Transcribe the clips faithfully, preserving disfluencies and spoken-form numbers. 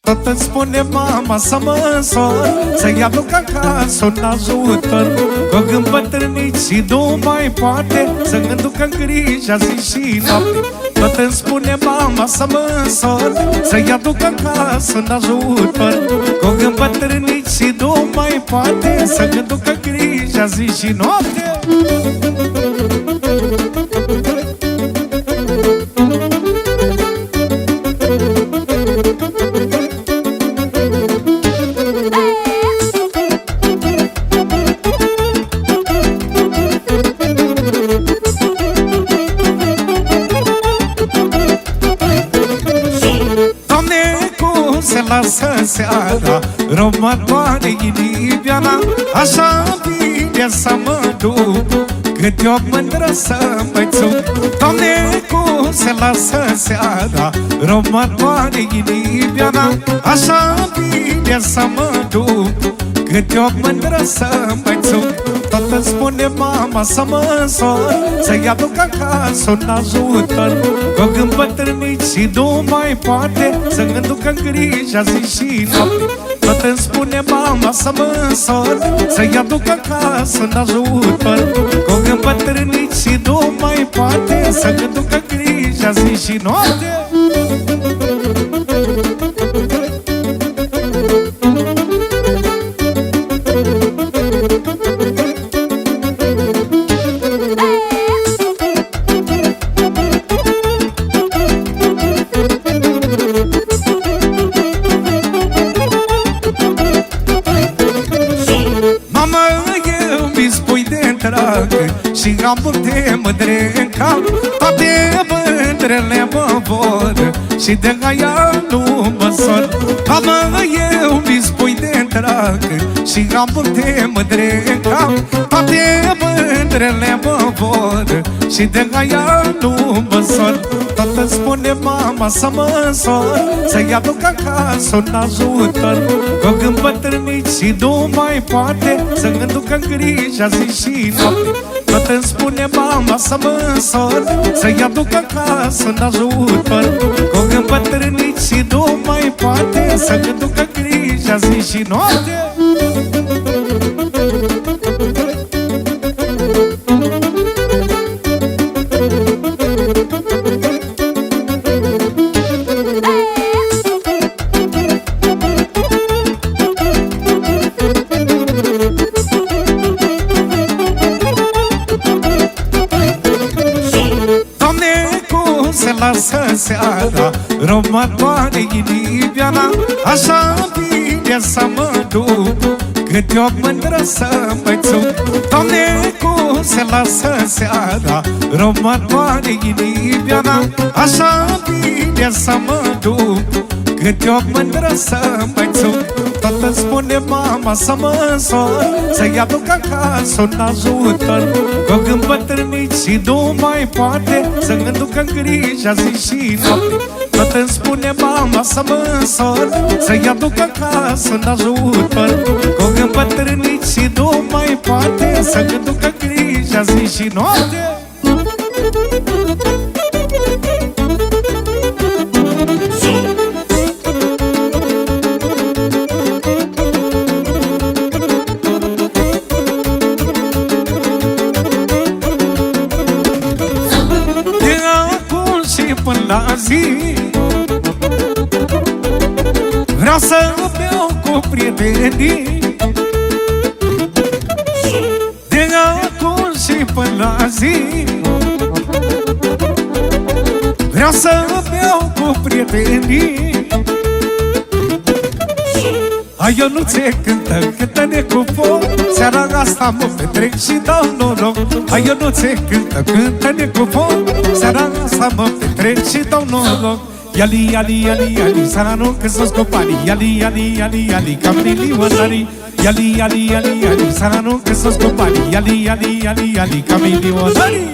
Tot îmi spune mama să mă însor, să-i aduc acasă un ajutor. Că când bătrâniți și nu mai poate, să-mi ducă grija zi și noapte. Tot îmi spune mama să mă însor, să-i aduc acasă un ajutor. Că când bătrâniți și nu mai poate, să-mi ducă grija zi și noapte. Lasă seara, rămătoare inimioara, așa bine să mă duc, cât eu mândră să mă țuc. Doamne, cum se lasă seara, rămătoare inimioara, așa bine să mă duc, cât eu mândră să mă țuc. Tot îmi spune mama să mă însor, să-i aduc acasă un ajutor. Că când bătrâniți și nu mai poate, să-mi ducă grija zi și noapte. Tot îmi spune mama să mă însor, să-i aduc acasă un ajutor. Că când bătrâniți și nu mai poate, să-mi ducă grija zi și noapte. Și am multe mândre în cap, toate mândrele mă vor, și de aia nu mă sor. Mamă, eu mi spui de drag, și am multe mândre în cap, toate mândrele mă vor, și de aia nu mă sor. Tot îmi spune mama să mă însor, să-i aduc acasă un ajutor. Că când bătrâniți și nu mai poate, să-mi ducă grija zi și noapte. Tot îmi spune mama să mă însor, să-i aduc acasă un ajutor. Că când bătrâniți și nu mai poate, să-mi ducă grija zi și noapte. Lasă seara, rămătoare inimioara, așa bine să mă duc, cât eu mândră să mă țuc. Doamne, cum se lasă seara, rămătoare inimioara, așa bine să mă duc, cât eu mândră să mă țuc. Tot îmi spune mama să mă însor, să-i aduc acasă un ajutor. Că când bătrâniți și nu mai poate, să-mi ducă grija zi și noapte. Tot îmi spune mama să mă însor, să-i aduc acasă un ajutor. Că când bătrâniți și nu mai poate, să-mi ducă grija zi și noapte. La zi vreau să beau cu prietenii, de acum și până la zi vreau să beau cu prietenii. Hai, eu nu ți cântă, cântă-ne cu foc, seara asta mă petrec și dau noroc. Hai, eu nu ți cântă, cântă-ne cu foc, seara asta mă petrec și dau noroc. Iali, iali, iali, iali, seara nu că s-o scopani. Iali, iali, iali, iali, ca milionarii. Iali, iali, iali, iali, seara nu că s-o scopani. Iali, iali, iali, iali, ca milionarii.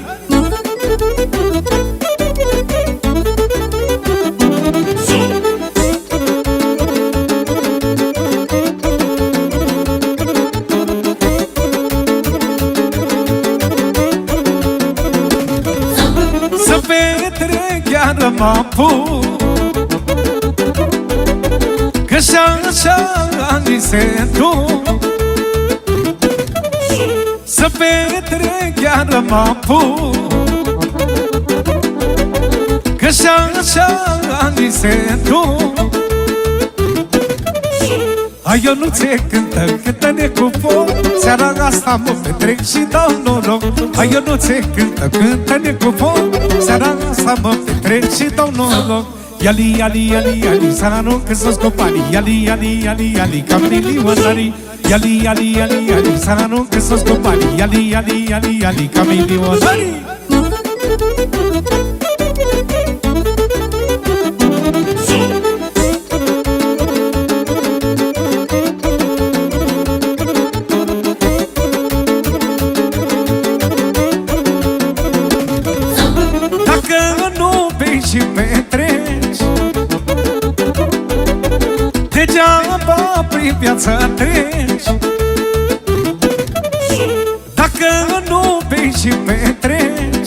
mă apuc, Că și-așa ani se duc, să petrec chiar mă apuc. Că și-așa ani se duc, ai eu nu ți cântă, cântă-ne cu foc. Seara asta mă petrec și dau noroc. Ai eu nu ți cântă, cântă-ne cu foc. Seara asta mă petrec și dau noroc. Yali, yali, yali, yali, seara nu că s-o scopani. Yali, yali, yali, yali, ca milionari. Yali, yali, yali, yali, seara nu că s-o scopani. Yali, yali, yali, yali, ca milionari. Și petreci, degeaba prin viață treci. Dacă nu bei și petreci,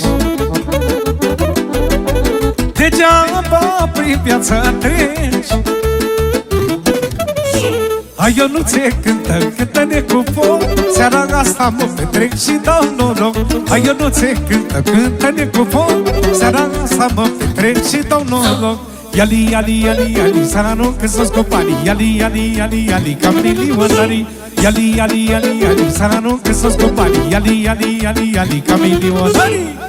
degeaba prin viață treci. Ai eu nu ți cântă, cântă-ne cu foc. Seara asta mă petrec și dau noroc. Ai eu nu ți cântă, cântă-ne cu foc. Seara asta mă petrec și dau noroc. Yali, yali, yali, yali, seara nu că s-o scopani. Yali, yali, yali, yali, ca milionari. Yali, yali, yali, yali, seara nu că s-o scopani. Yali, yali, yali, yali, ca milionari.